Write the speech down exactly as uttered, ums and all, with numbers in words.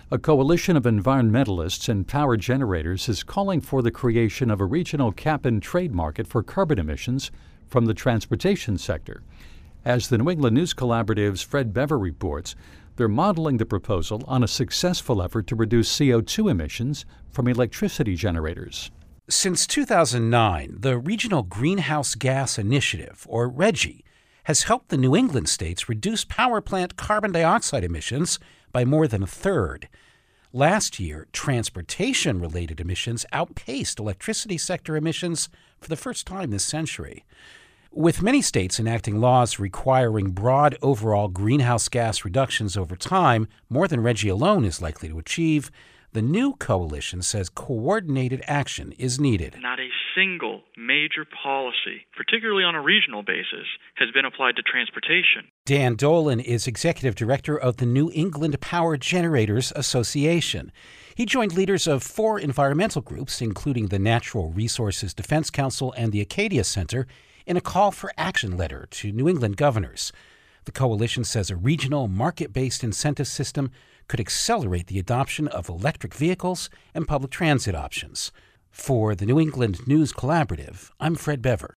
A coalition of environmentalists and power generators is calling for the creation of a regional cap-and-trade market for carbon emissions from the transportation sector. As the New England News Collaborative's Fred Bever reports, they're modeling the proposal on a successful effort to reduce C O two emissions from electricity generators. Since two thousand nine, the Regional Greenhouse Gas Initiative, or RGGI, has helped the New England states reduce power plant carbon dioxide emissions by more than a third. Last year, transportation-related emissions outpaced electricity sector emissions for the first time this century. With many states enacting laws requiring broad overall greenhouse gas reductions over time, more than RGGI alone is likely to achieve, the new coalition says coordinated action is needed. Not a single major policy, particularly on a regional basis, has been applied to transportation. Dan Dolan is executive director of the New England Power Generators Association. He joined leaders of four environmental groups, including the Natural Resources Defense Council and the Acadia Center, in a call for action letter to New England governors. The coalition says a regional market-based incentive system could accelerate the adoption of electric vehicles and public transit options. For the New England News Collaborative, I'm Fred Bever.